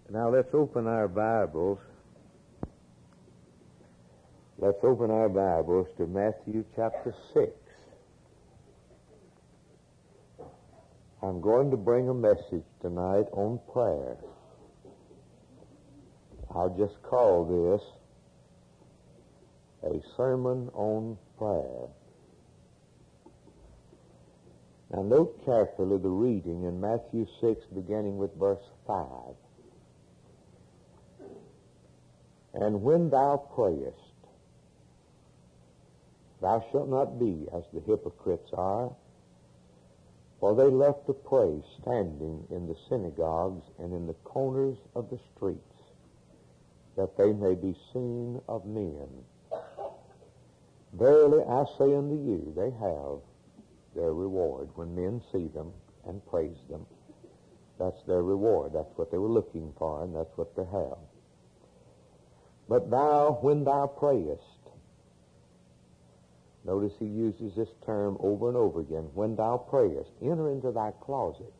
Now let's open our Bibles. Let's open our Bibles to Matthew chapter 6. I'm going to bring a message tonight on prayer. I'll just call this a sermon on prayer. Now note carefully the reading in Matthew 6 beginning with verse 5. And when thou prayest, thou shalt not be as the hypocrites are, for they love to pray standing in the synagogues and in the corners of the streets, that they may be seen of men. Verily I say unto you, they have their reward. When men see them and praise them, that's their reward. That's what they were looking for, and that's what they have. But thou, when thou prayest, notice he uses this term over and over again, when thou prayest, enter into thy closet.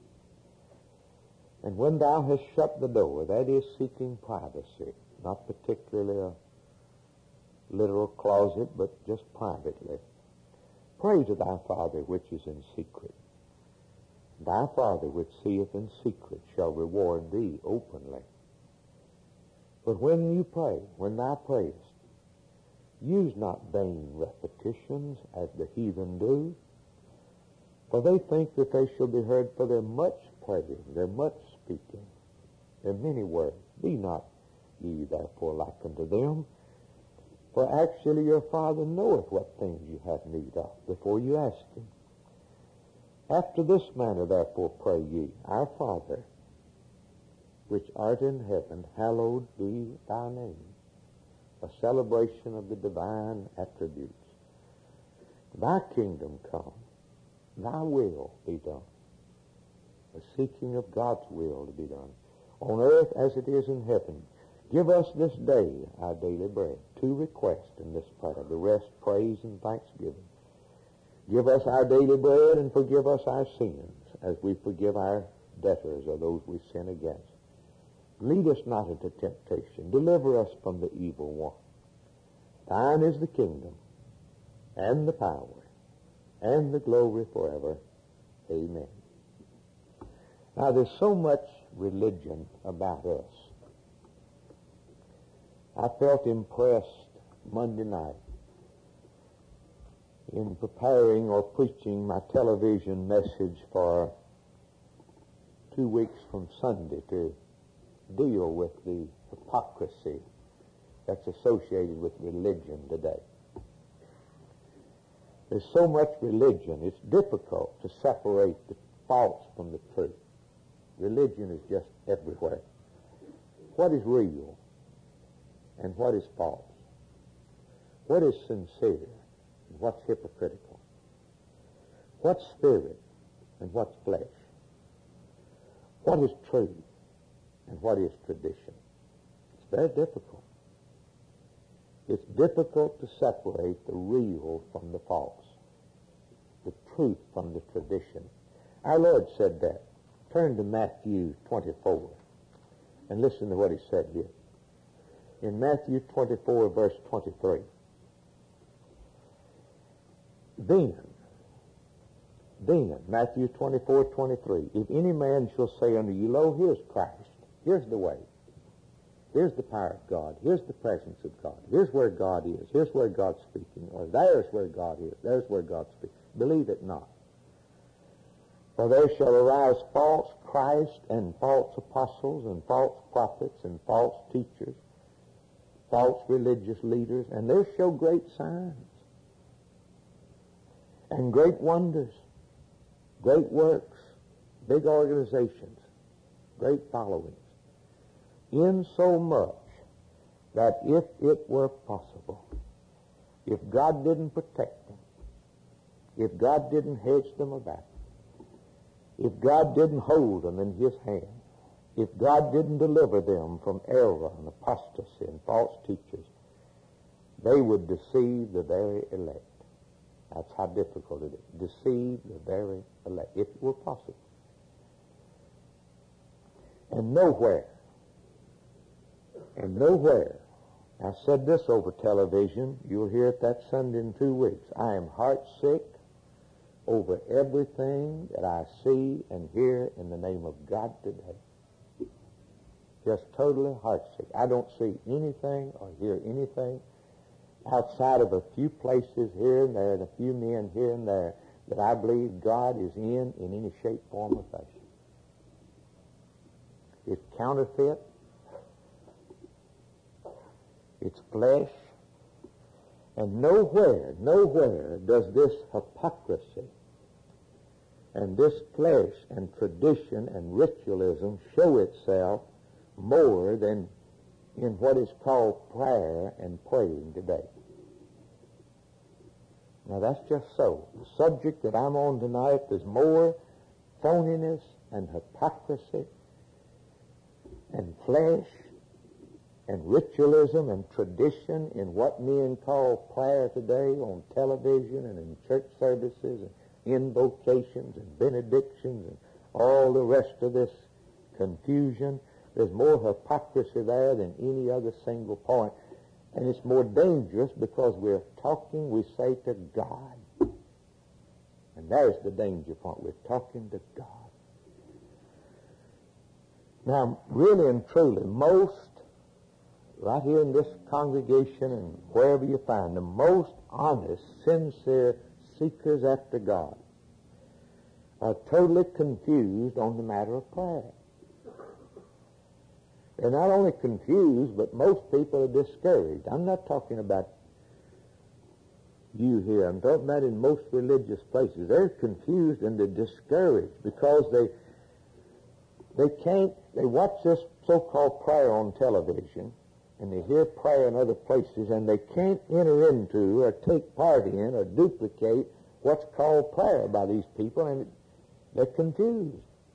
And when thou hast shut the door, that is seeking privacy, not particularly a literal closet, but just privately. Pray to thy Father which is in secret. Thy Father which seeth in secret shall reward thee openly. But when you pray, when thou prayest, use not vain repetitions as the heathen do, for they think that they shall be heard for their much praying, their much speaking, their many words. Be not ye therefore like unto them, for actually your Father knoweth what things you have need of before you ask him. After this manner therefore pray ye, Our Father, which art in heaven, hallowed be thy name. A celebration of the divine attributes. Thy kingdom come, thy will be done. The seeking of God's will to be done, on earth as it is in heaven. Give us this day our daily bread. Two requests in this prayer, the rest praise and thanksgiving. Give us our daily bread and forgive us our sins as we forgive our debtors or those we sin against. Lead us not into temptation. Deliver us from the evil one. Thine is the kingdom and the power and the glory forever. Amen. Now there's so much religion about us. I felt impressed Monday night in preparing or preaching my television message for 2 weeks from Sunday to deal with the hypocrisy that's associated with religion today. There's so much religion, it's difficult to separate the false from the truth. Religion is just everywhere. What is real and what is false? What is sincere and what's hypocritical? What's spirit and what's flesh? What is truth and what is tradition? It's very difficult. It's difficult to separate the real from the false, the truth from the tradition. Our Lord said that. Turn to Matthew 24 and listen to what he said here. In Matthew 24, verse 23. Then, Matthew 24, 23, if any man shall say unto you, Lo, here's Christ, here's the way, here's the power of God, here's the presence of God, here's where God is, here's where God's speaking, or there's where God is, there's where God speaks. Believe it not. For there shall arise false Christ and false apostles and false prophets and false teachers, false religious leaders, and they'll show great signs and great wonders, great works, big organizations, great followings, insomuch that if it were possible, if God didn't protect them, if God didn't hedge them about, if God didn't hold them in his hand, if God didn't deliver them from error and apostasy and false teachers, they would deceive the very elect. That's how difficult it is. Deceive the very elect, if it were possible. And nowhere And nowhere, I said this over television, you'll hear it that Sunday in 2 weeks, I am heartsick over everything that I see and hear in the name of God today. Just totally heartsick. I don't see anything or hear anything outside of a few places here and there and a few men here and there that I believe God is in any shape, form, or fashion. It's counterfeit. It's flesh. And nowhere does this hypocrisy and this flesh and tradition and ritualism show itself more than in what is called prayer and praying today. Now that's just so. The subject that I'm on tonight, there's more phoniness and hypocrisy and flesh and ritualism and tradition in what men call prayer today on television and in church services and invocations and benedictions and all the rest of this confusion. There's more hypocrisy there than any other single point. And it's more dangerous because we're talking, we say, to God. And there's the danger point. We're talking to God. Now, really and truly, most, right here in this congregation and wherever you find them, most honest, sincere seekers after God are totally confused on the matter of prayer. They're not only confused, but most people are discouraged. I'm not talking about you here. I'm talking about in most religious places. They're confused and they're discouraged because they watch this so-called prayer on television and they hear prayer in other places and they can't enter into or take part in or duplicate what's called prayer by these people, and they're confused.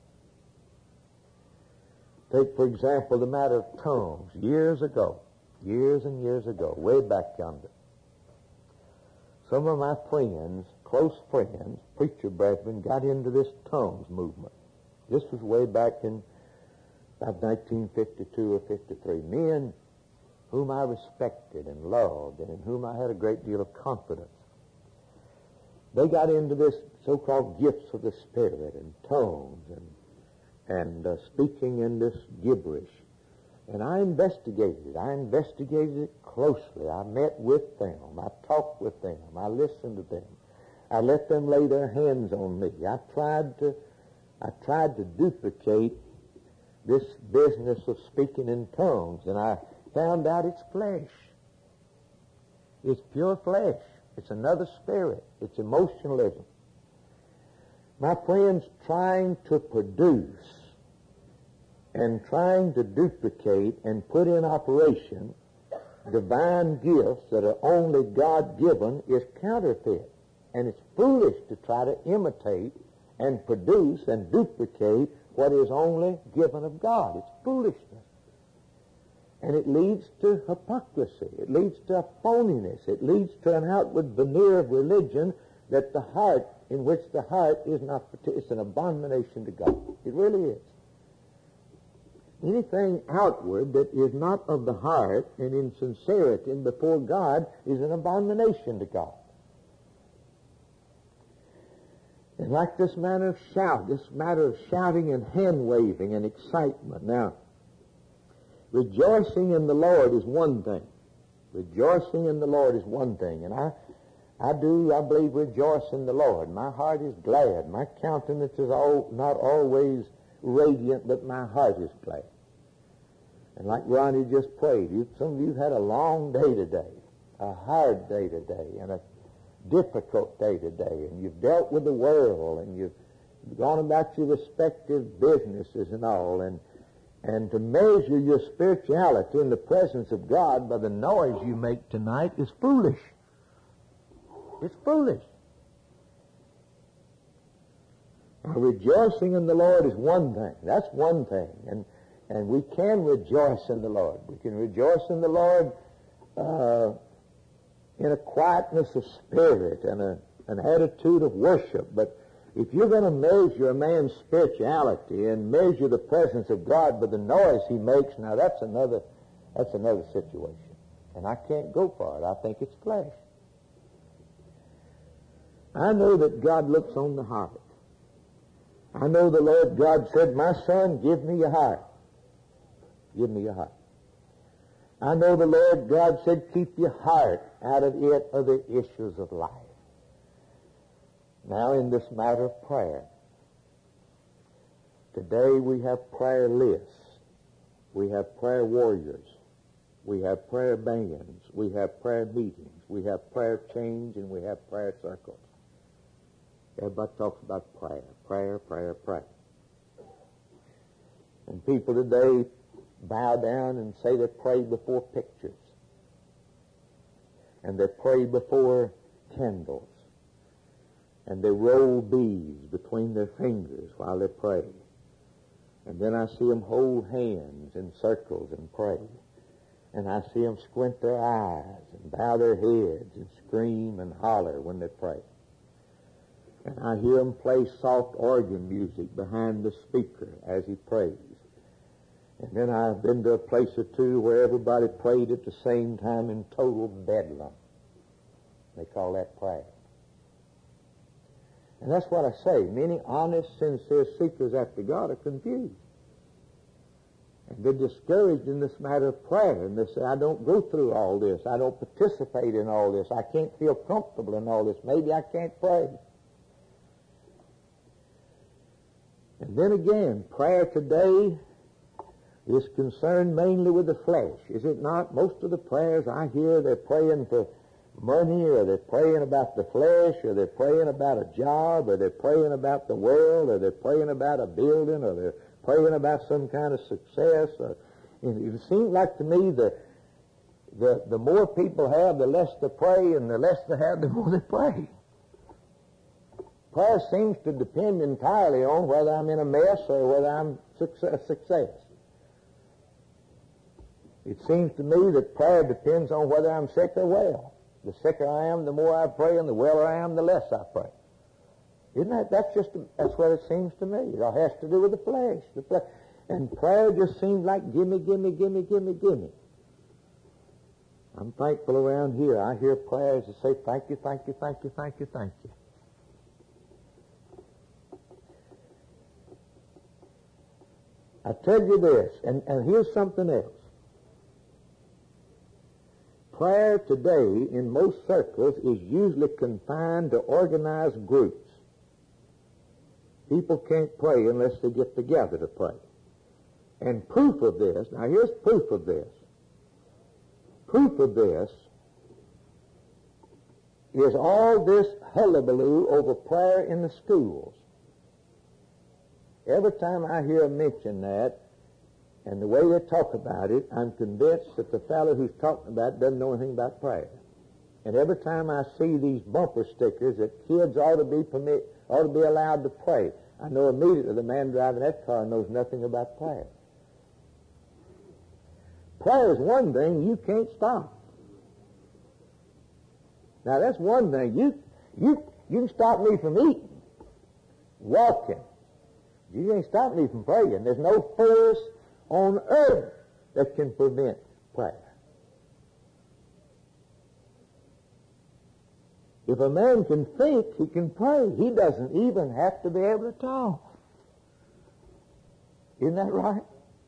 Take, for example, the matter of tongues. Years and years ago, way back yonder, some of my friends, close friends, preacher brethren, got into this tongues movement. This was way back in about 1952 or 53. Men whom I respected and loved and in whom I had a great deal of confidence. They got into this so-called gifts of the Spirit and tongues and speaking in this gibberish. And I investigated it closely. I met with them. I talked with them. I listened to them. I let them lay their hands on me. I tried to duplicate this business of speaking in tongues, and I found out it's flesh. It's pure flesh. It's another spirit. It's emotionalism. My friends, trying to produce and trying to duplicate and put in operation divine gifts that are only God-given is counterfeit. And it's foolish to try to imitate and produce and duplicate what is only given of God. It's foolishness. And it leads to hypocrisy. It leads to a phoniness. It leads to an outward veneer of religion that the heart, in which the heart is not, it's an abomination to God. It really is. Anything outward that is not of the heart and in sincerity and before God is an abomination to God. And like this matter of shouting and hand-waving and excitement. Now, rejoicing in the Lord is one thing. Rejoicing in the Lord is one thing. And I believe, rejoice in the Lord. My heart is glad. My countenance is not always radiant, but my heart is glad. And like Ronnie just prayed, some of you have had a long day today, a hard day today, and a difficult day today, and you've dealt with the world, and you've gone about your respective businesses and all, and to measure your spirituality in the presence of God by the noise you make tonight is foolish. It's foolish. Now, rejoicing in the Lord is one thing. That's one thing. And we can rejoice in the Lord. We can rejoice in the Lord in a quietness of spirit and an attitude of worship. But if you're going to measure a man's spirituality and measure the presence of God by the noise he makes, now that's another That's another situation. And I can't go for it. I think it's flesh. I know that God looks on the heart. I know the Lord God said, my son, give me your heart. Give me your heart. I know the Lord God said, keep your heart, out of it are the issues of life. Now, in this matter of prayer, today we have prayer lists. We have prayer warriors. We have prayer bands. We have prayer meetings. We have prayer chains, and we have prayer circles. Everybody talks about prayer, prayer, prayer, prayer. And people today bow down and say they pray before pictures. And they pray before candles. And they roll beads between their fingers while they pray. And then I see them hold hands in circles and pray. And I see them squint their eyes and bow their heads and scream and holler when they pray. And I hear him play soft organ music behind the speaker as he prays. And then I've been to a place or two where everybody prayed at the same time in total bedlam. They call that prayer. And that's what I say. Many honest, sincere seekers after God are confused. And they're discouraged in this matter of prayer. And they say, I don't go through all this. I don't participate in all this. I can't feel comfortable in all this. Maybe I can't pray. And then again, prayer today is concerned mainly with the flesh, is it not? Most of the prayers I hear, they're praying for money, or they're praying about the flesh, or they're praying about a job, or they're praying about the world, or they're praying about a building, or they're praying about some kind of success. It seems like to me the more people have, the less they pray, and the less they have, the more they pray. Prayer seems to depend entirely on whether I'm in a mess or whether I'm a success. It seems to me that prayer depends on whether I'm sick or well. The sicker I am, the more I pray, and the weller I am, the less I pray. Isn't that? That's what it seems to me. It all has to do with the flesh. And prayer just seems like gimme, gimme, gimme, gimme, gimme. I'm thankful around here. I hear prayers that say, thank you, thank you, thank you, thank you, thank you. I tell you this, and here's something else. Prayer today in most circles is usually confined to organized groups. People can't pray unless they get together to pray. And proof of this, now here's proof of this. Proof of this is all this hullabaloo over prayer in the schools. Every time I hear them mention that, and the way they talk about it, I'm convinced that the fellow who's talking about it doesn't know anything about prayer. And every time I see these bumper stickers that kids ought to be allowed to pray, I know immediately the man driving that car knows nothing about prayer. Prayer is one thing you can't stop. Now that's one thing. You can stop me from eating, walking. You can't stop me from praying. There's no force on earth that can prevent prayer. If a man can think, he can pray. He doesn't even have to be able to talk. Isn't that right?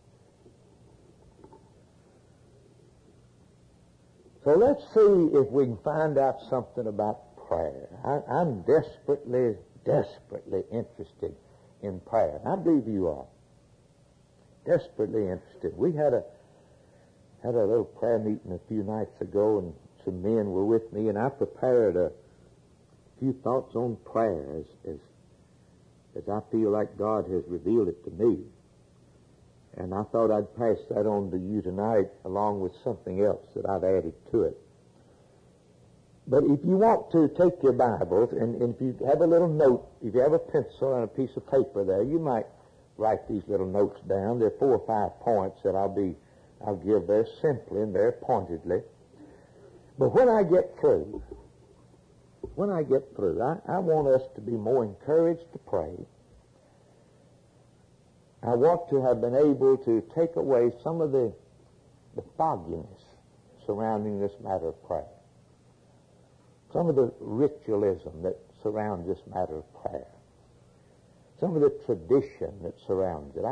So let's see if we can find out something about prayer. I'm desperately, desperately interested in prayer. I believe you are. Desperately interested. We had a little prayer meeting a few nights ago, and some men were with me, and I prepared a few thoughts on prayer as I feel like God has revealed it to me. And I thought I'd pass that on to you tonight along with something else that I've added to it. But if you want to take your Bibles, and if you have a little note, if you have a pencil and a piece of paper there, you might write these little notes down. There are 4 or 5 points that I'll give very simply and very pointedly. But when I get through, I want us to be more encouraged to pray. I want to have been able to take away some of the the fogginess surrounding this matter of prayer. Some of the ritualism that surrounds this matter of prayer. Some of the tradition that surrounds it.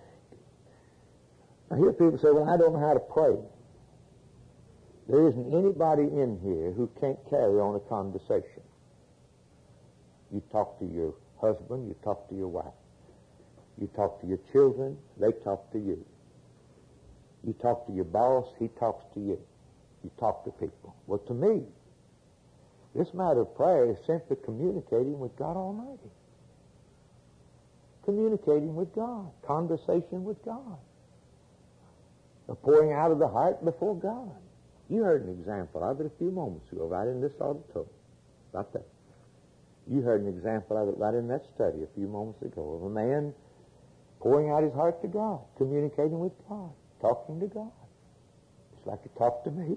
I hear people say, well, I don't know how to pray. There isn't anybody in here who can't carry on a conversation. You talk to your husband, you talk to your wife. You talk to your children, they talk to you. You talk to your boss, he talks to you. You talk to people. Well, to me, this matter of prayer is simply communicating with God Almighty. Communicating with God. Conversation with God. A pouring out of the heart before God. You heard an example of it a few moments ago, right in this auditorium. Right there. You heard an example of it right in that study a few moments ago of a man pouring out his heart to God, communicating with God, talking to God. Just like you talk to me.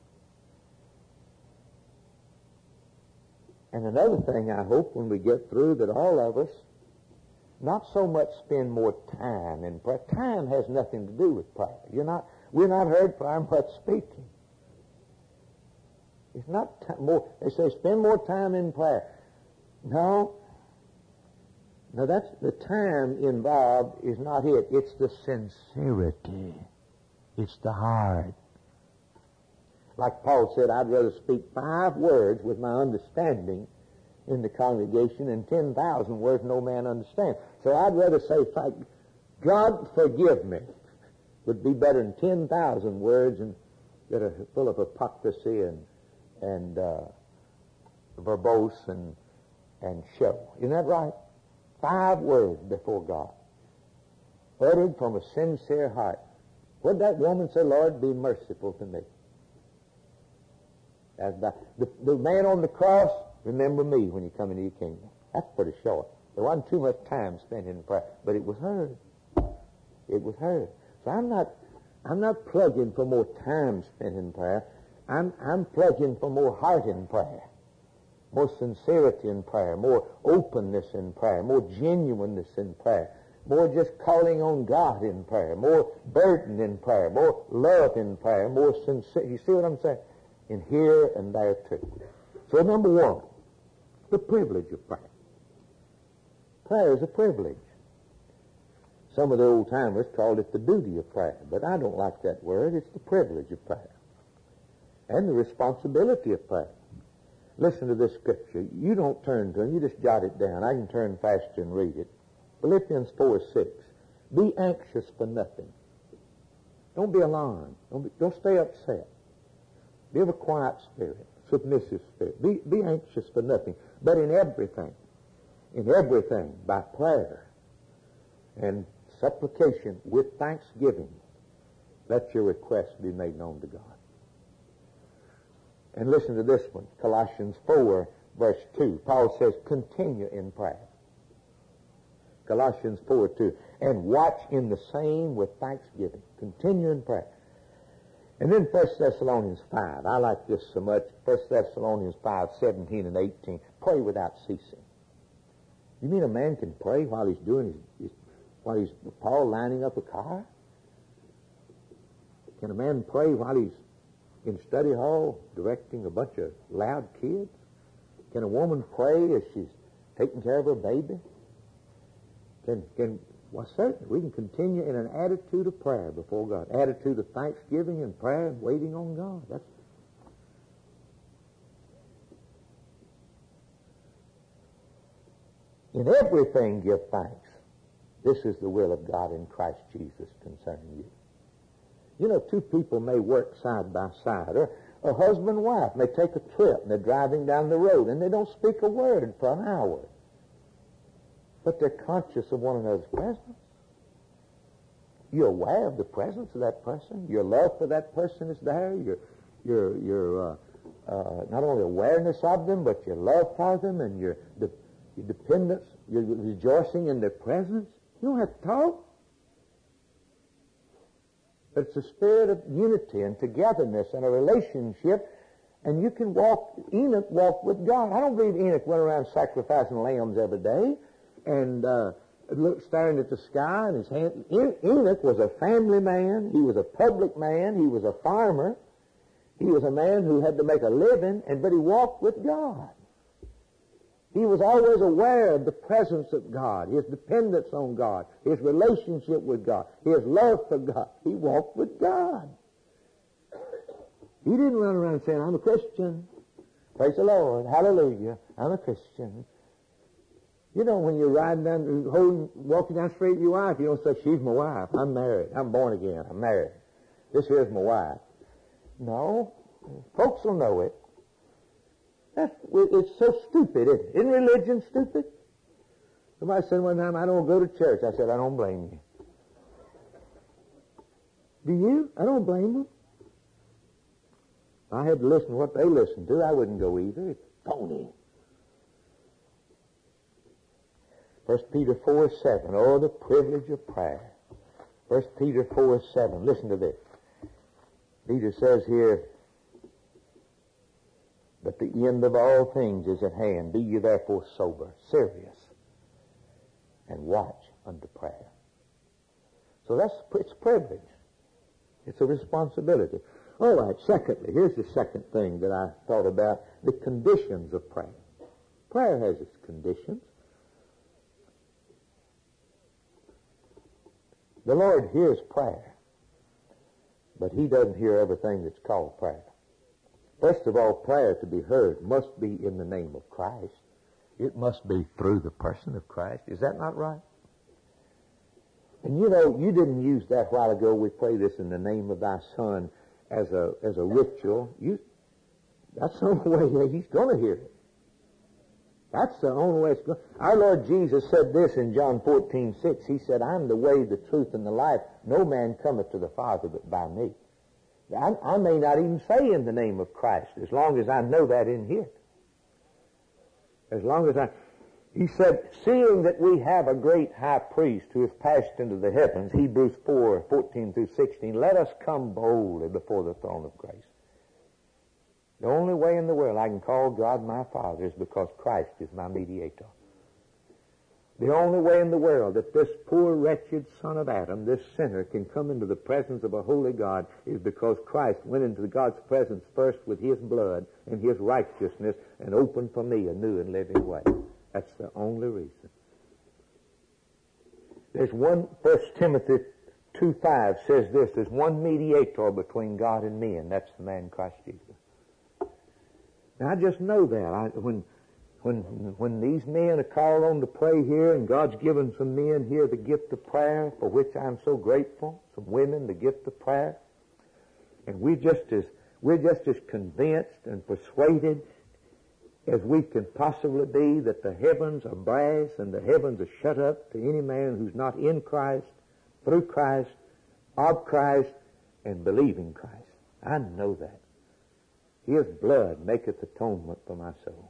And another thing I hope when we get through that all of us not so much spend more time in prayer. Time has nothing to do with prayer. We're not heard prayer much speaking. It's not more. They say spend more time in prayer. No, that's the time involved is not it. It's the sincerity. It's the heart. Like Paul said, I'd rather speak 5 words with my understanding in the congregation than 10,000 words no man understands. So I'd rather say, God forgive me, would be better than 10,000 words that are full of hypocrisy and verbose and show. Isn't that right? 5 words before God, uttered from a sincere heart. What did that woman say? Lord, be merciful to me. As the man on the cross, remember me when you come into your kingdom. That's pretty short. There wasn't too much time spent in prayer, but it was heard. It was heard. So I'm not plugging for more time spent in prayer. I'm plugging for more heart in prayer, more sincerity in prayer, more openness in prayer, more genuineness in prayer, more just calling on God in prayer, more burden in prayer, more love in prayer, more sincere. You see what I'm saying? In here and there too. So number 1, the privilege of prayer. Prayer is a privilege. Some of the old-timers called it the duty of prayer, but I don't like that word. It's the privilege of prayer and the responsibility of prayer. Listen to this scripture. You don't turn to it. You just jot it down. I can turn faster and read it. Philippians 4:6. Be anxious for nothing. Don't be alarmed. Don't stay upset. Be of a quiet spirit, submissive spirit. Be anxious for nothing, but in everything, by prayer and supplication with thanksgiving, let your requests be made known to God. And listen to this one, Colossians 4, verse 2. Paul says, continue in prayer. Colossians 4:2. And watch in the same with thanksgiving. Continue in prayer. And then 1 Thessalonians 5. I like this so much. 1 Thessalonians 5:17 and 18. Pray without ceasing. You mean a man can pray while he's doing while he's Paul lining up a car? Can a man pray while he's in study hall directing a bunch of loud kids? Can a woman pray as she's taking care of her baby? Well, certainly, we can continue in an attitude of prayer before God. Attitude of thanksgiving and prayer and waiting on God. In everything give thanks. This is the will of God in Christ Jesus concerning you. You know, 2 people may work side by side, or a husband and wife may take a trip and they're driving down the road and they don't speak a word for an hour. But they're conscious of one another's presence. You're aware of the presence of that person. Your love for that person is there. Your not only awareness of them, but your love for them and your dependence, your rejoicing in their presence. You don't have to talk. But it's a spirit of unity and togetherness and a relationship, and you can walk. Enoch walked with God. I don't believe Enoch went around sacrificing lambs every day and staring at the sky, and his hand. Enoch was a family man. He was a public man. He was a farmer. He was a man who had to make a living, but he walked with God. He was always aware of the presence of God, his dependence on God, his relationship with God, his love for God. He walked with God. He didn't run around saying, I'm a Christian. Praise the Lord. Hallelujah. I'm a Christian. You know, when you're riding down, walking down the street with your wife, you don't say, she's my wife. I'm married. I'm born again. I'm married. This here's my wife. No. Folks will know it. It's so stupid, isn't it? Isn't religion stupid? Somebody said one time, I don't go to church. I said, I don't blame you. Do you? I don't blame them. If I had to listen to what they listen to, I wouldn't go either. It's phony. 1 Peter 4:7. Oh, the privilege of prayer. 1 Peter 4:7. Listen to this. Peter says here, but the end of all things is at hand. Be ye therefore sober, serious, and watch unto prayer. So it's a privilege. It's a responsibility. All right, secondly, here's the second thing that I thought about, the conditions of prayer. Prayer has its conditions. The Lord hears prayer, but He doesn't hear everything that's called prayer. First of all, prayer to be heard must be in the name of Christ. It must be through the person of Christ. Is that not right? And you know, you didn't use that a while ago. We pray this in the name of thy Son as a ritual. That's the only way He's going to hear it. That's the only way it's going. Our Lord Jesus said this in John 14:6. He said, I'm the way, the truth, and the life. No man cometh to the Father but by me. I may not even say in the name of Christ, as long as I know that in here. As long as He said, seeing that we have a great high priest who has passed into the heavens, Hebrews 4:14-16, let us come boldly before the throne of grace. The only way in the world I can call God my Father is because Christ is my mediator. The only way in the world that this poor, wretched son of Adam, this sinner, can come into the presence of a holy God is because Christ went into God's presence first with His blood and His righteousness and opened for me a new and living way. That's the only reason. There's 1 Timothy 2:5 says this, there's one mediator between God and men, that's the man Christ Jesus. Now, I just know that. When these men are called on to pray here, and God's given some men here the gift of prayer, for which I'm so grateful, some women the gift of prayer, and we're just as convinced and persuaded as we can possibly be that the heavens are brass and the heavens are shut up to any man who's not in Christ, through Christ, of Christ, and believing Christ. I know that. His blood maketh atonement for my soul.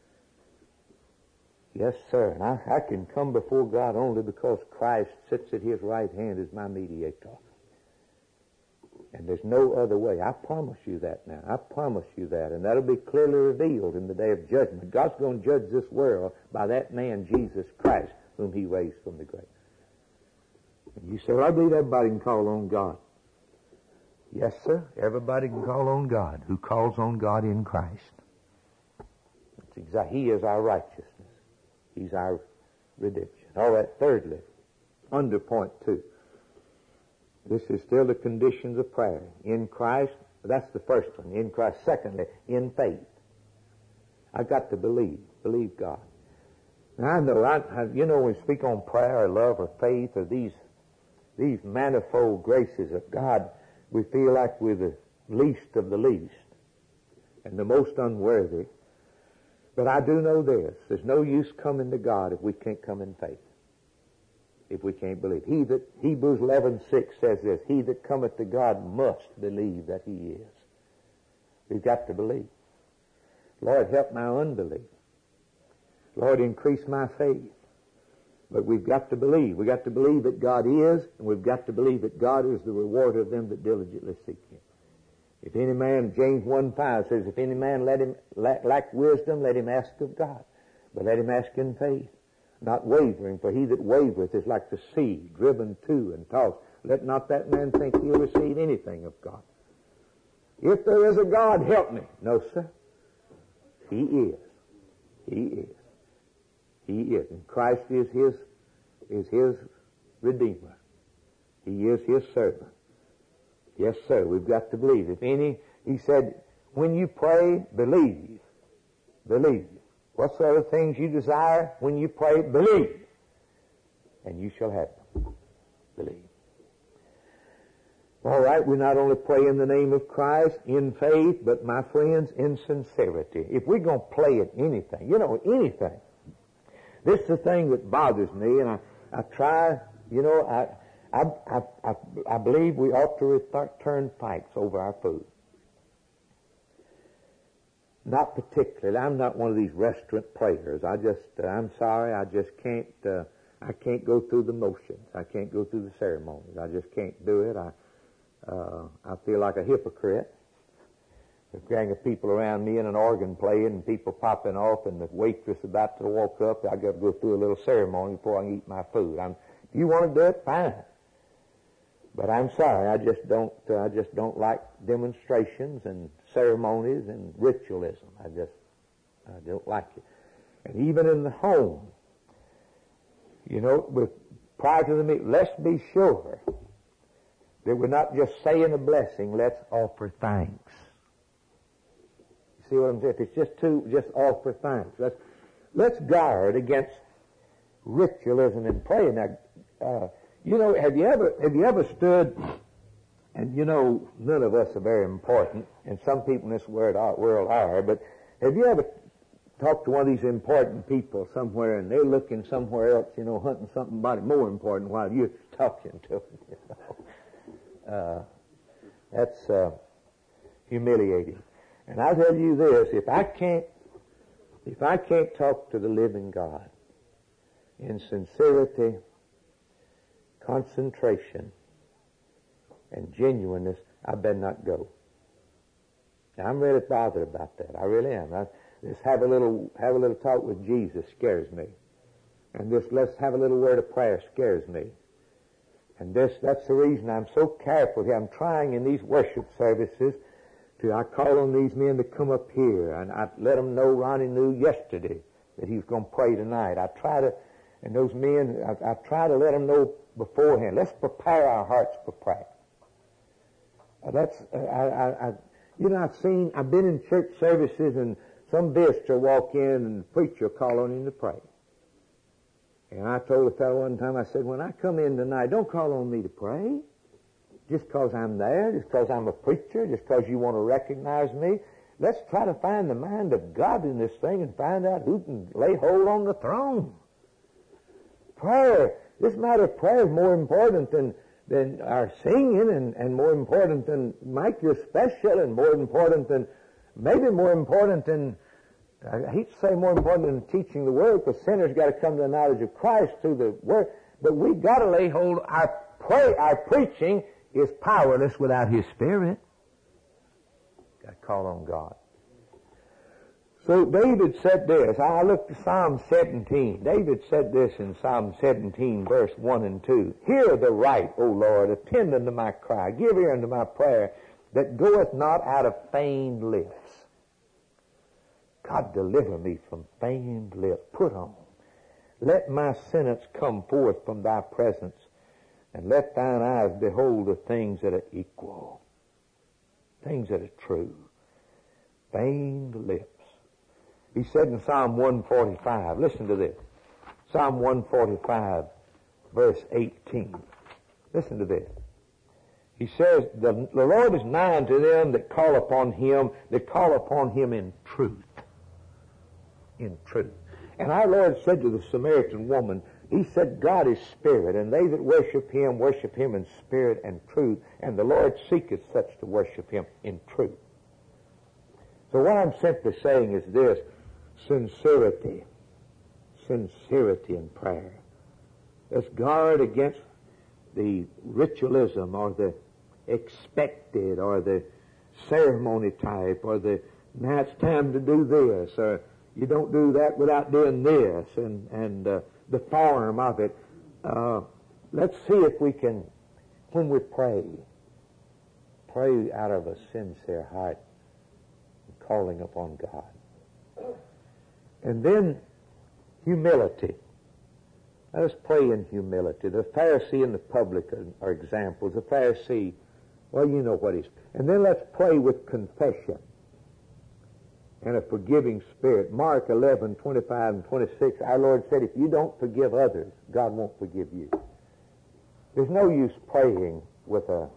Yes, sir, and I can come before God only because Christ sits at His right hand as my mediator. And there's no other way. I promise you that now. I promise you that. And that'll be clearly revealed in the day of judgment. God's going to judge this world by that man, Jesus Christ, whom He raised from the grave. And you say, well, I believe everybody can call on God. Yes, sir. Everybody can call on God who calls on God in Christ. That's exactly. He is our righteousness. He's our redemption. All right, thirdly, under point 2. This is still the conditions of prayer. In Christ, that's the first one, in Christ. Secondly, in faith. I've got to believe God. Now, I know, you know, when we speak on prayer or love or faith or these manifold graces of God, we feel like we're the least of the least and the most unworthy. But I do know this. There's no use coming to God if we can't come in faith. If we can't believe. Hebrews 11:6 says this, he that cometh to God must believe that He is. We've got to believe. Lord, help my unbelief. Lord, increase my faith. But we've got to believe. We've got to believe that God is, and we've got to believe that God is the rewarder of them that diligently seek Him. If any man, James 1:5 says, if any man lack wisdom, let him ask of God. But let him ask in faith. not wavering, for he that wavereth is like the sea, driven to and tossed. Let not that man think he'll receive anything of God. If there is a God, help me. No, sir. He is. He is. He is. And Christ is his Redeemer. He is his servant. Yes, sir. We've got to believe. He said, when you pray, believe. Believe. Whatsoever things you desire, when you pray, believe. And you shall have them. Believe. All right, we not only pray in the name of Christ, in faith, but, my friends, in sincerity. If we're going to play at anything, anything. This is the thing that bothers me, and I try, I believe we ought to return thanks over our food. Not particularly. I'm not one of these restaurant players. I'm sorry, I just can't, I can't go through the motions. I can't go through the ceremonies. I just can't do it. I feel like a hypocrite. There's a gang of people around me and an organ playing and people popping off and the waitress about to walk up. I got to go through a little ceremony before I can eat my food. If you want to do it, fine. But I'm sorry, I just don't like demonstrations and ceremonies and ritualism. I don't like it. And even in the home, prior to the meeting, let's be sure that we're not just saying a blessing, let's offer thanks. You see what I'm saying? If it's just offer thanks. Let's guard against ritualism and praying. Now, have you ever stood, and none of us are very important, and some people in this world are, but have you ever talked to one of these important people somewhere and they're looking somewhere else, hunting somebody more important while you're talking to them? That's humiliating. And I tell you this, if I can't talk to the living God in sincerity, concentration, and genuineness, I better not go. Now, I'm really bothered about that. I really am. Just have a little talk with Jesus scares me. And this let's have a little word of prayer scares me. And that's the reason I'm so careful here. I'm trying in these worship services I call on these men to come up here, and I let them know Ronnie knew yesterday that he was going to pray tonight. I try to let them know beforehand. Let's prepare our hearts for prayer. I've been in church services and some visitor walk in and the preacher call on him to pray. And I told the fellow one time, I said, when I come in tonight, don't call on me to pray. Just because I'm there, just because I'm a preacher, just because you want to recognize me. Let's try to find the mind of God in this thing and find out who can lay hold on the throne. Prayer. This matter of prayer is more important than our singing and more important than Mike, you're special, and more important than I hate to say more important than teaching the Word, because sinners got to come to the knowledge of Christ through the Word. But we've got to lay hold. Our preaching is powerless without His Spirit. Got to call on God. So David said this. I looked at Psalm 17. David said this in Psalm 17, verse 1 and 2. Hear the right, O Lord, attend unto my cry. Give ear unto my prayer, that goeth not out of feigned lips. God, deliver me from feigned lips. Put on. Let my sentence come forth from thy presence, and let thine eyes behold the things that are equal, things that are true. Feigned lips. He said in Psalm 145, listen to this. Psalm 145, verse 18. Listen to this. He says, the Lord is nigh unto them that call upon Him in truth. In truth. And our Lord said to the Samaritan woman, He said, God is spirit, and they that worship Him in spirit and truth, and the Lord seeketh such to worship Him in truth. So what I'm simply saying is this: sincerity in prayer. Let's guard against the ritualism or the expected or the ceremony type or the, now it's time to do this, or you don't do that without doing this, and the form of it. Let's see if we can, when we pray out of a sincere heart, calling upon God. And then humility. Let us pray in humility. The Pharisee and the publican are examples. The Pharisee, well, you know what he's... And then let's pray with confession and a forgiving spirit. Mark 11:25 and 26, our Lord said, if you don't forgive others, God won't forgive you. There's no use praying with a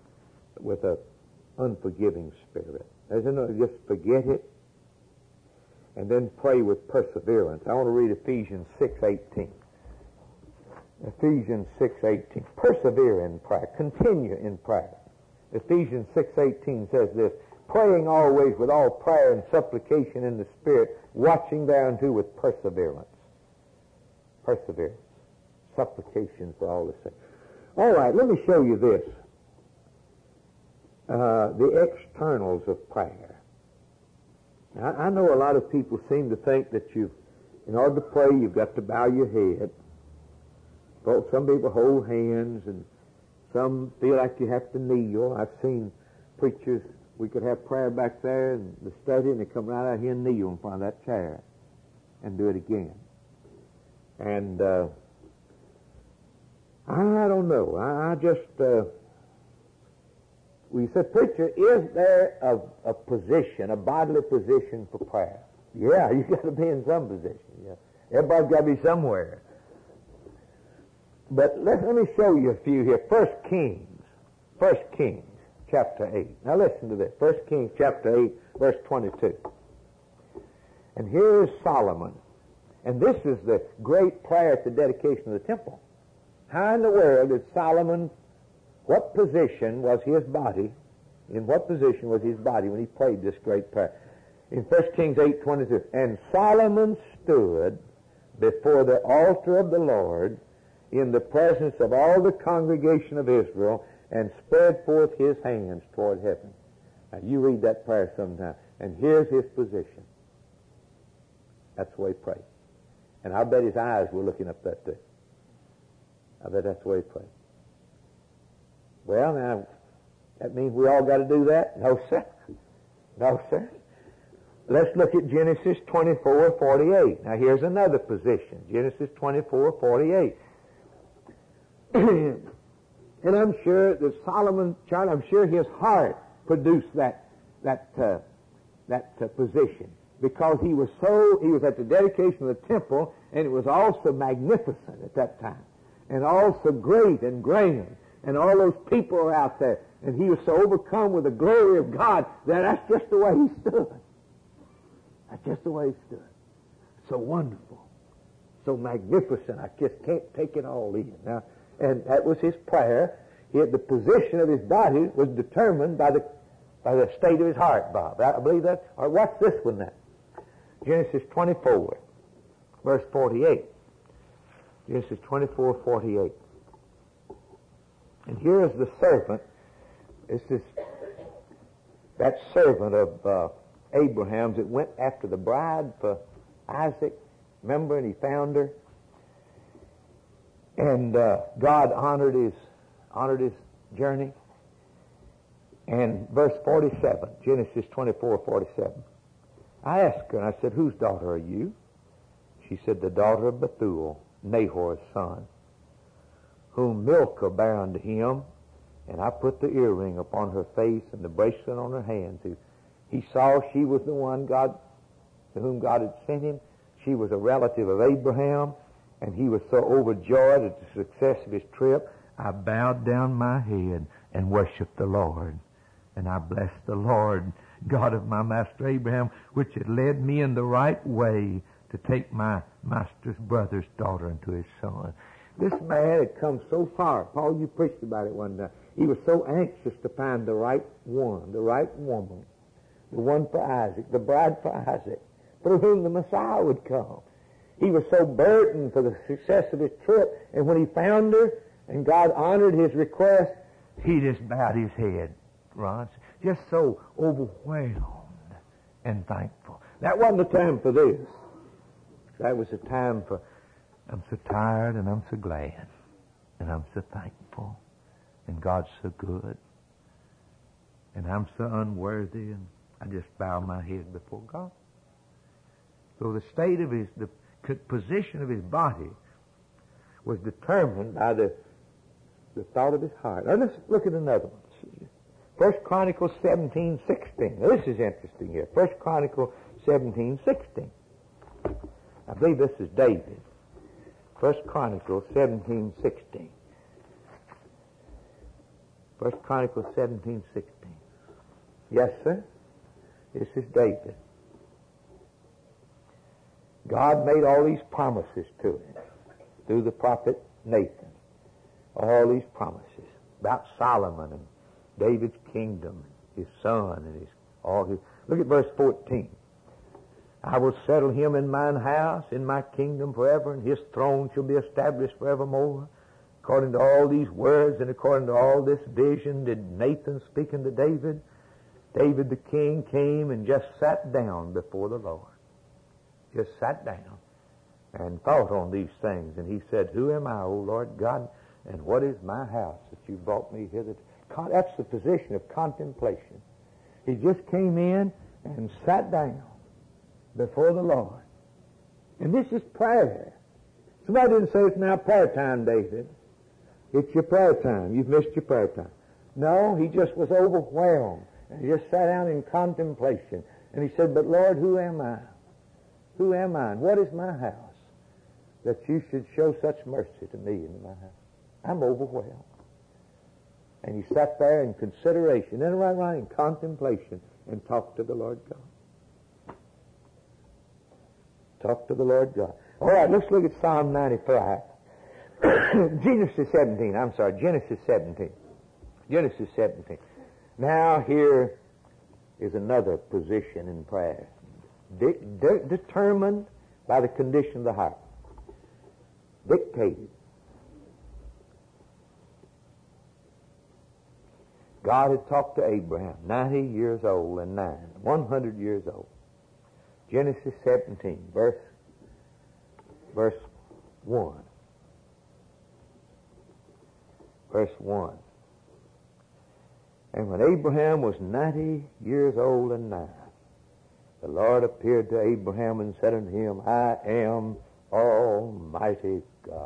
unforgiving spirit. There's no, just forget it and then pray with perseverance. I want to read Ephesians 6:18. Ephesians 6:18. Persevere in prayer. Continue in prayer. Ephesians 6:18 says this, praying always with all prayer and supplication in the Spirit, watching thereunto with perseverance. Perseverance. Supplication for all the saints. All right, let me show you this. The externals of prayer. Now, I know a lot of people seem to think that in order to pray, you've got to bow your head. Some people hold hands, and some feel like you have to kneel. I've seen preachers, we could have prayer back there in the study, and they come right out here and kneel in front of that chair and do it again. And I don't know. I just... we said, preacher, is there a position, a bodily position for prayer? Yeah, you got to be in some position. Yeah. Everybody's got to be somewhere. But let me show you a few here. 1 Kings, chapter 8. Now listen to this. 1 Kings, chapter 8, verse 22. And here is Solomon. And this is the great prayer at the dedication of the temple. How in the world did Solomon, what position was his body, in what position was his body when he prayed this great prayer? In 1 Kings 8:22, and Solomon stood before the altar of the Lord in the presence of all the congregation of Israel and spread forth his hands toward heaven. Now you read that prayer sometime, and here's his position. That's the way he prayed. And I bet his eyes were looking up that day. I bet that's the way he prayed. Well, now, that means we all got to do that? No, sir. No, sir. Let's look at Genesis 24:48. Now, here's another position. Genesis 24:48. And I'm sure that Solomon, Charlie, I'm sure his heart produced that position, because he was at the dedication of the temple, and it was also magnificent at that time, and also great and grand, and all those people are out there, and he was so overcome with the glory of God that that's just the way he stood. That's just the way he stood. So wonderful, so magnificent. I just can't take it all in. Now, and that was his prayer. The position of his body was determined by the state of his heart, Bob. I believe that. All right, watch this one now. Genesis 24, verse 48. Genesis 24:48. And here is the servant. This is that servant of Abraham's that went after the bride for Isaac. Remember, and he found her. And God honored his journey. And verse 47, Genesis 24:47. I asked her, and I said, whose daughter are you? She said, the daughter of Bethuel, Nahor's son, whom Milcah bare unto him. And I put the earring upon her face and the bracelet on her hands. He saw she was the one to whom God had sent him. She was a relative of Abraham, and he was so overjoyed at the success of his trip. I bowed down my head and worshiped the Lord. And I blessed the Lord, God of my master Abraham, which had led me in the right way to take my master's brother's daughter into his son. This man had come so far. Paul, you preached about it one time. He was so anxious to find the right one, the right woman, the one for Isaac, the bride for Isaac, through whom the Messiah would come. He was so burdened for the success of his trip, and when he found her and God honored his request, he just bowed his head, Ron, just so overwhelmed and thankful. That wasn't the time for this. That was the time for I'm so tired and I'm so glad and I'm so thankful and God's so good and I'm so unworthy and I just bow my head before God. So the state of the position of his body was determined by the thought of his heart. Now let's look at another one. 1 Chronicles 17:16. Now this is interesting here. 1 Chronicles 17:16. I believe this is David. 1 Chronicles 17:16. 1 Chronicles 17:16. Yes, sir. This is David. God made all these promises to him through the prophet Nathan. All these promises about Solomon and David's kingdom, his son, and Look at verse 14. I will settle him in mine house, in my kingdom forever, and his throne shall be established forevermore. According to all these words and according to all this vision did Nathan speaking to David. David the king came and just sat down before the Lord. Just sat down and thought on these things. And he said, Who am I, O Lord God, and what is my house that you brought me hither? That's the position of contemplation. He just came in and sat down before the Lord. And this is prayer. Somebody didn't say it's now prayer time, David. It's your prayer time. You've missed your prayer time. No, he just was overwhelmed. And he just sat down in contemplation. And he said, But Lord, who am I? Who am I? And what is my house that you should show such mercy to me in my house? I'm overwhelmed. And he sat there in consideration, and right in contemplation, and talked to the Lord God. Talked to the Lord God. All right, let's look at Psalm 95. Genesis 17. Genesis 17. Now here is another position in prayer. Determined by the condition of the heart. Dictated. God had talked to Abraham, 90 years old and 100 years old. Genesis 17, verse 1. Verse 1. And when Abraham was 90 years old and 9, the Lord appeared to Abraham and said unto him, I am Almighty God.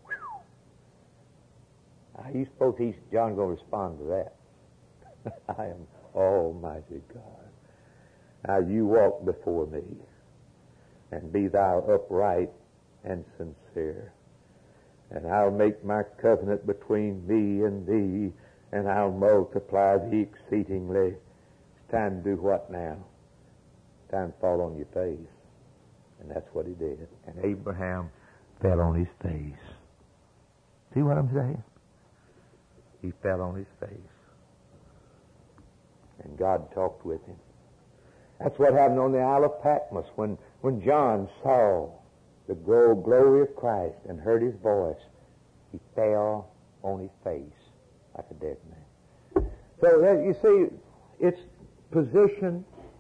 Now, you suppose John going to respond to that? I am Almighty God. Now you walk before me, and be thou upright and sincere. And I'll make my covenant between me and thee, and I'll multiply thee exceedingly. It's time to do what now? Time to fall on your face. And that's what he did. And Abraham fell on his face. See what I'm saying? He fell on his face. And God talked with him. That's what happened on the Isle of Patmos when John saw the glory of Christ and heard his voice. He fell on his face like a dead man. So that, you see, it's position.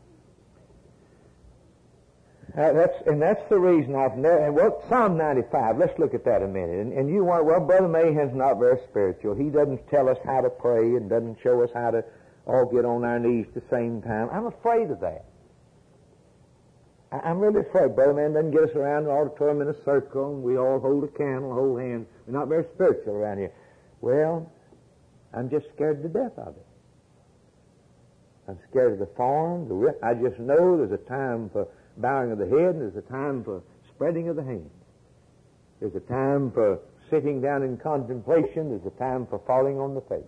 That's the reason I've never. Psalm 95. Let's look at that a minute. And you want, Brother Mahan's not very spiritual. He doesn't tell us how to pray and doesn't show us how to all get on our knees at the same time. I'm afraid of that. I'm really afraid. Brother Man doesn't get us around the auditorium in a circle and we all hold a candle, hold hands. We're not very spiritual around here. Well, I'm just scared to death of it. I'm scared of the form. I just know there's a time for bowing of the head and there's a time for spreading of the hands. There's a time for sitting down in contemplation. There's a time for falling on the face.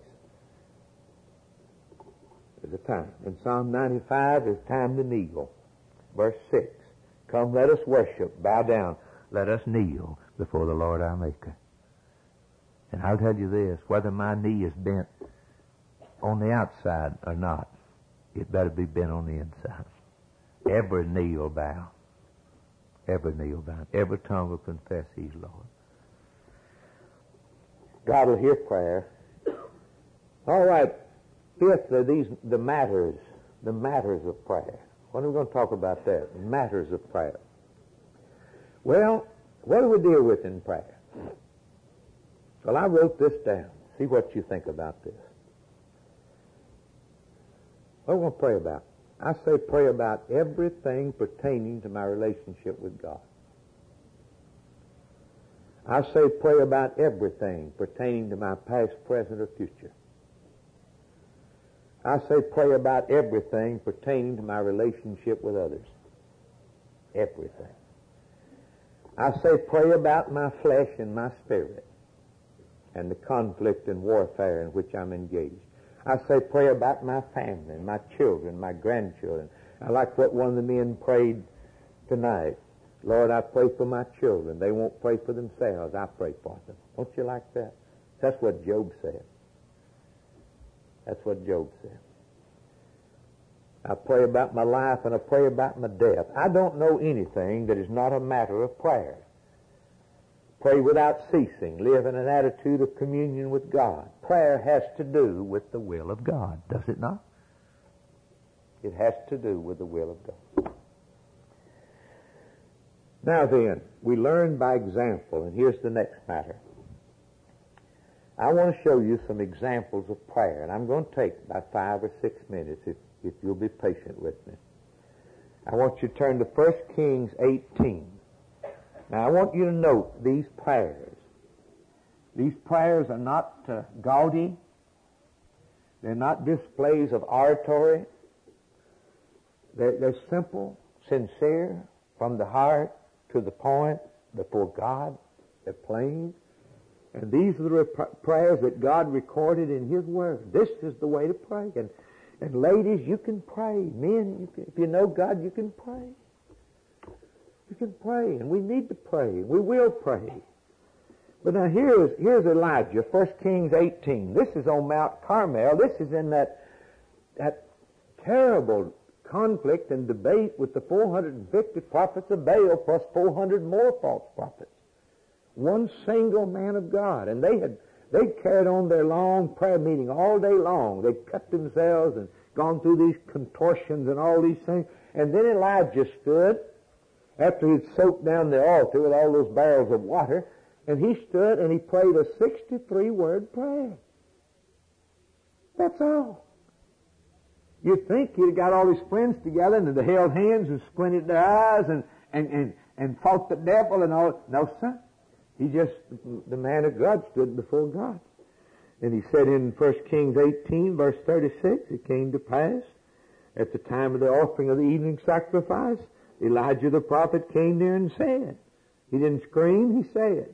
There's a time. In Psalm 95, there's time to kneel. Verse 6. Come, let us worship. Bow down. Let us kneel before the Lord our Maker. And I'll tell you this, whether my knee is bent on the outside or not, it better be bent on the inside. Every knee will bow. Every knee will bow. Every tongue will confess He's Lord. God will hear prayer. All right. Fifthly, the matters of prayer. What are we going to talk about that? Matters of prayer. Well, What do we deal with in prayer? Well, I wrote this down. See what you think about this. What do we pray about? I say pray about everything pertaining to my relationship with God. I say pray about everything pertaining to my past, present, or future. I say pray about everything pertaining to my relationship with others. Everything. I say pray about my flesh and my spirit and the conflict and warfare in which I'm engaged. I say pray about my family, my children, my grandchildren. I like what one of the men prayed tonight. Lord, I pray for my children. They won't pray for themselves. I pray for them. Don't you like that? That's what Job said. That's what Job said. I pray about my life and I pray about my death. I don't know anything that is not a matter of prayer. Pray without ceasing. Live in an attitude of communion with God. Prayer has to do with the will of God, does it not? It has to do with the will of God. Now then, we learn by example, and here's the next matter. I want to show you some examples of prayer, and I'm going to take about 5 or 6 minutes if you'll be patient with me. I want you to turn to 1 Kings 18. Now, I want you to note these prayers. These prayers are not gaudy. They're not displays of oratory. They're simple, sincere, from the heart to the point, before God. They're plain. And these are the prayers that God recorded in His Word. This is the way to pray. And ladies, you can pray. Men, if you know God, you can pray. You can pray, and we need to pray. We will pray. But now here's Elijah, 1 Kings 18. This is on Mount Carmel. This is in that terrible conflict and debate with the 450 prophets of Baal plus 400 more false prophets. One single man of God. And they carried on their long prayer meeting all day long. They cut themselves and gone through these contortions and all these things. And then Elijah stood after he'd soaked down the altar with all those barrels of water, and he stood and he prayed a 63-word prayer. That's all. You'd think he'd got all his friends together and they held hands and squinted their eyes and fought the devil and all. No, sir. The man of God stood before God. And he said in 1 Kings 18, verse 36, it came to pass at the time of the offering of the evening sacrifice, Elijah the prophet came near and said. He didn't scream, he said.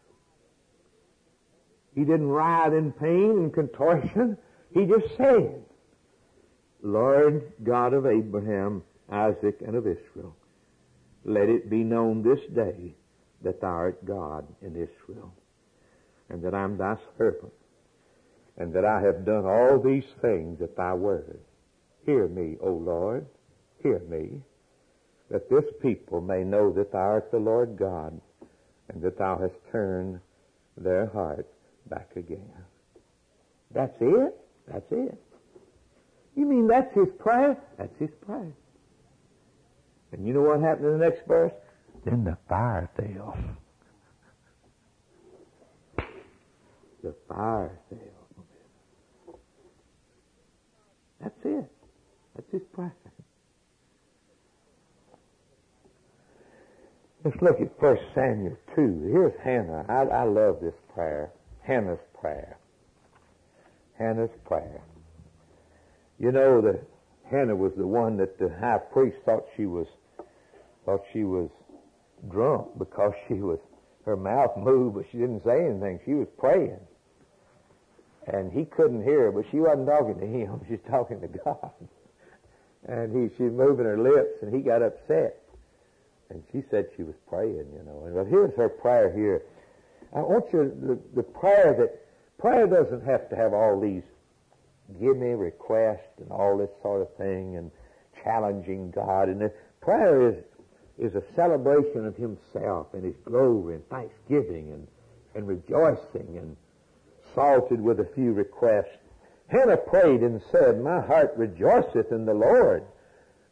He didn't writhe in pain and contortion. He just said, Lord God of Abraham, Isaac, and of Israel, let it be known this day that thou art God in Israel, and that I'm thy servant, and that I have done all these things at thy word. Hear me, O Lord, hear me, that this people may know that thou art the Lord God, and that thou hast turned their heart back again. That's it? That's it. You mean that's his prayer? That's his prayer. And you know what happened in the next verse? Then the fire fell. The fire fell. That's it. That's his prayer. Let's look at 1 Samuel 2. Here's Hannah. I love this prayer. Hannah's prayer. Hannah's prayer. You know that Hannah was the one that the high priest thought she was drunk because her mouth moved, but she didn't say anything. She was praying. And he couldn't hear her, but she wasn't talking to him. She was talking to God. And she was moving her lips, and he got upset. And she said she was praying, you know. And well, here's her prayer here. I want you, the prayer doesn't have to have all these give me requests and all this sort of thing and challenging God. And the prayer is a celebration of himself and his glory and thanksgiving and rejoicing and salted with a few requests. Hannah prayed and said, my heart rejoiceth in the Lord.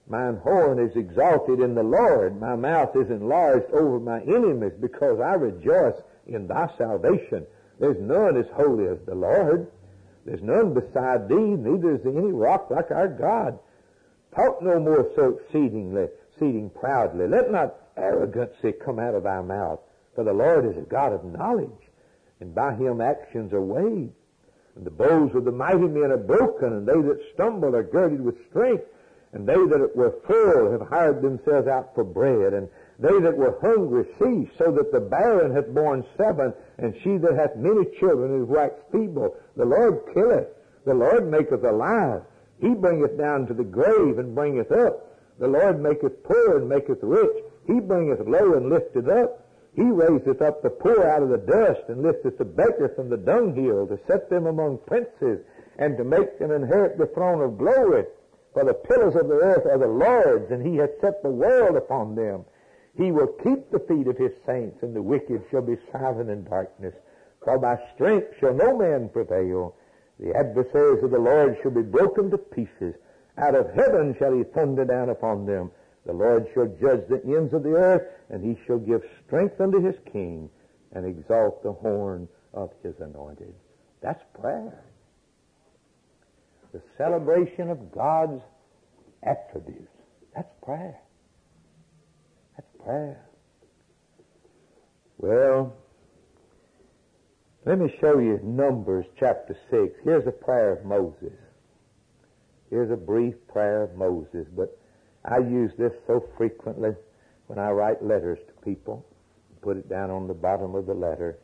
Mine horn is exalted in the Lord. My mouth is enlarged over my enemies, because I rejoice in thy salvation. There's none as holy as the Lord. There's none beside thee, neither is there any rock like our God. Talk no more so exceeding proudly. Let not arrogancy come out of thy mouth. For the Lord is a God of knowledge, and by him actions are weighed. And the bows of the mighty men are broken, and they that stumble are girded with strength. And they that were full have hired themselves out for bread. And they that were hungry cease, so that the barren hath borne 7, and she that hath many children is waxed feeble. The Lord killeth, the Lord maketh alive. He bringeth down to the grave, and bringeth up. The Lord maketh poor, and maketh rich. He bringeth low, and lifteth up. He raiseth up the poor out of the dust, and lifteth the beggar from the dunghill, to set them among princes, and to make them inherit the throne of glory. For the pillars of the earth are the Lord's, and he hath set the world upon them. He will keep the feet of his saints, and the wicked shall be silent in darkness. For by strength shall no man prevail. The adversaries of the Lord shall be broken to pieces. Out of heaven shall he thunder down upon them. The Lord shall judge the ends of the earth, and he shall give strength unto his king, and exalt the horn of his anointed. That's prayer. The celebration of God's attributes. That's prayer. That's prayer. Well, let me show you Numbers chapter 6. Here's a prayer of Moses. Here's a brief prayer of Moses, but I use this so frequently when I write letters to people. Put it down on the bottom of the letter.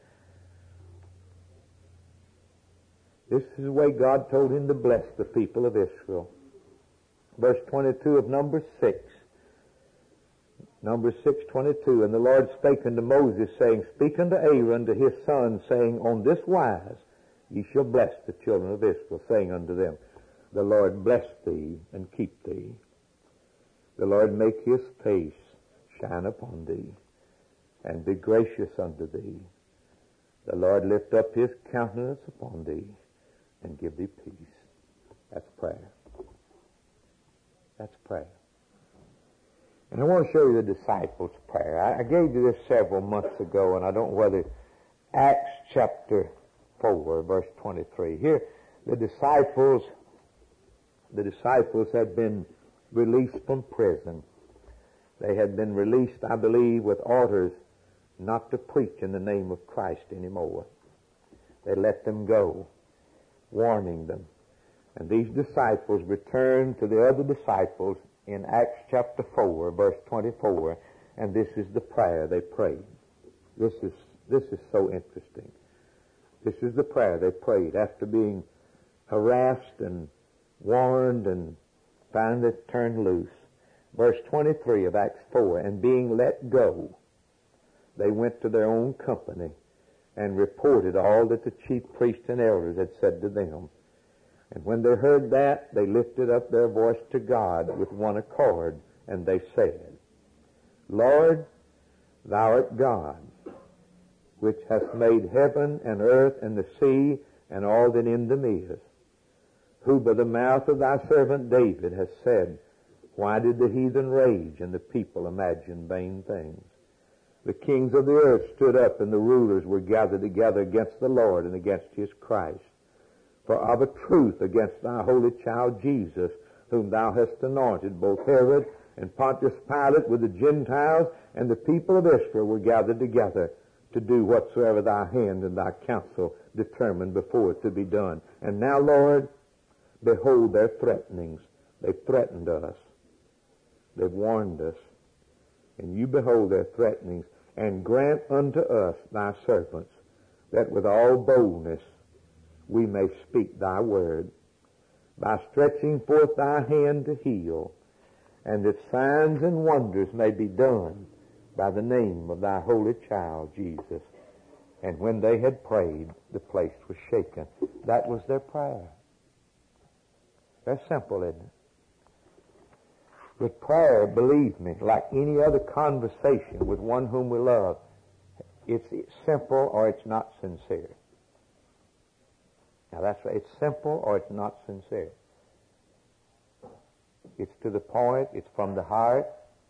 This is the way God told him to bless the people of Israel. Verse 22 of Numbers 6. Numbers 6:22. And the Lord spake unto Moses, saying, Speak unto Aaron, to his son, saying, On this wise ye shall bless the children of Israel, saying unto them, The Lord bless thee and keep thee. The Lord make his face shine upon thee, and be gracious unto thee. The Lord lift up his countenance upon thee, and give thee peace. That's prayer. That's prayer. And I want to show you the disciples' prayer. I gave you this several months ago, and I don't know whether Acts chapter 4, verse 23. Here, the disciples had been released from prison. They had been released, I believe, with orders not to preach in the name of Christ anymore. They let them go, warning them. And these disciples returned to the other disciples in Acts chapter 4, verse 24, and this is the prayer they prayed. This is so interesting. This is the prayer they prayed after being harassed and warned and finally turned loose. Verse 23 of Acts 4, and being let go, they went to their own company and reported all that the chief priests and elders had said to them. And when they heard that, they lifted up their voice to God with one accord, and they said, Lord, thou art God, which hast made heaven and earth and the sea and all that in them is, who by the mouth of thy servant David has said, Why did the heathen rage and the people imagine vain things? The kings of the earth stood up, and the rulers were gathered together against the Lord and against his Christ. For of a truth against thy holy child Jesus, whom thou hast anointed, both Herod and Pontius Pilate with the Gentiles and the people of Israel were gathered together to do whatsoever thy hand and thy counsel determined before it to be done. And now, Lord, behold their threatenings. They threatened us. They've warned us. And you behold their threatenings, and grant unto us, thy servants, that with all boldness we may speak thy word, by stretching forth thy hand to heal, and that signs and wonders may be done by the name of thy holy child, Jesus. And when they had prayed, the place was shaken. That was their prayer. Very simple, isn't it? But prayer, believe me, like any other conversation with one whom we love, it's simple or it's not sincere. Now that's right. It's simple or it's not sincere. it's to the point, it's from the heart,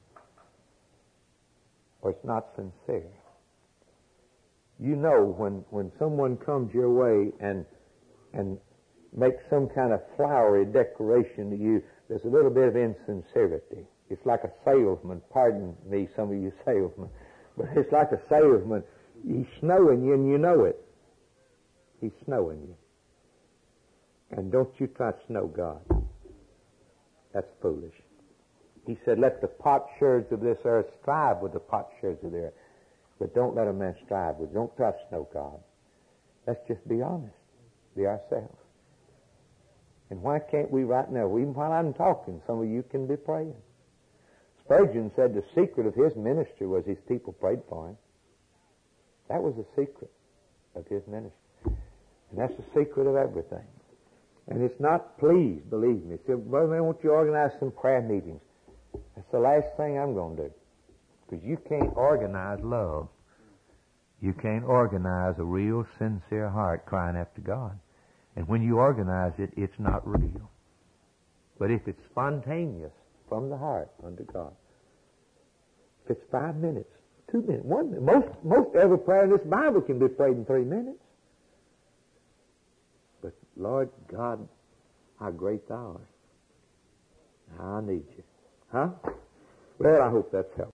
or it's not sincere. You know when someone comes your way and makes some kind of flowery declaration to you, there's a little bit of insincerity. It's like a salesman. Pardon me, some of you salesmen. But it's like a salesman. He's snowing you and you know it. He's snowing you. And don't you try to snow God. That's foolish. He said, let the potsherds of this earth strive with the potsherds of the earth. But don't let a man strive with. Don't try to snow God. Let's just be honest. Be ourselves. And why can't we right now, even while I'm talking, some of you can be praying. Spurgeon said the secret of his ministry was his people prayed for him. That was the secret of his ministry. And that's the secret of everything. And it's not, please, believe me. Say, brother man, won't you organize some prayer meetings? That's the last thing I'm going to do. Because you can't organize love. You can't organize a real, sincere heart crying after God. And when you organize it, it's not real. But if it's spontaneous from the heart unto God, if it's 5 minutes, 2 minutes, 1 minute, most every prayer in this Bible can be prayed in 3 minutes. But Lord God, how great Thou art. I need you. Huh? Well, I hope that's helpful.